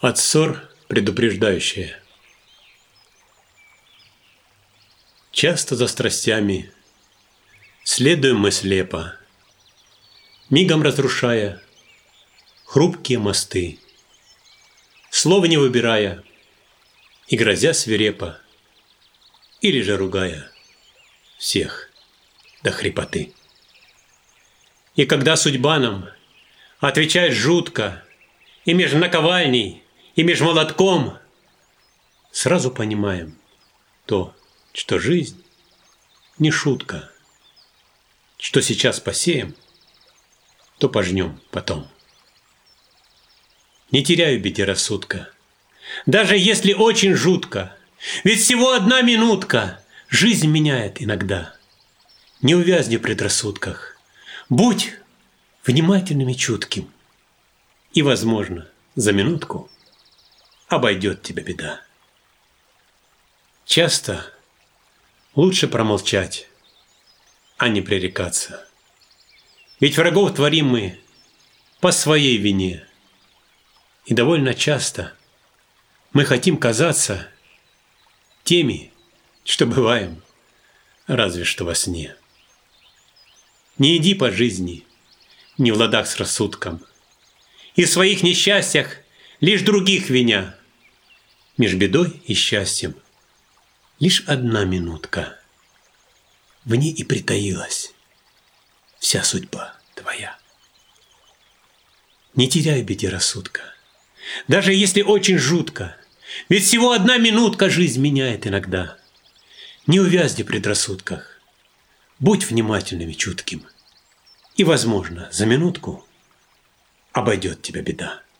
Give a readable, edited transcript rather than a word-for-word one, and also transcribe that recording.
От ссор предупреждающее. Часто за страстями следуем мы слепо, мигом разрушая хрупкие мосты, слова не выбирая и грозя свирепо, или же ругая всех до хрипоты. И когда судьба нам отвечает жутко и меж наковальней, и меж молотком, сразу понимаем то, что жизнь не шутка, что сейчас посеем, то пожнем потом. Не теряю в беде рассудка, даже если очень жутко, ведь всего одна минутка жизнь меняет иногда. Не увязни в предрассудках, будь внимательным и чутким, и, возможно, за минутку обойдет тебя беда. Часто лучше промолчать, а не пререкаться. Ведь врагов творим мы по своей вине. И довольно часто мы хотим казаться теми, что бываем разве что во сне. Не иди по жизни, не в ладах с рассудком, и в своих несчастьях лишь других виня. Меж бедой и счастьем лишь одна минутка, в ней и притаилась вся судьба твоя. Не теряй в беде рассудка, даже если очень жутко, ведь всего одна минутка жизнь меняет иногда. Не увязни в предрассудках, будь внимательным и чутким, и, возможно, за минутку обойдет тебя беда.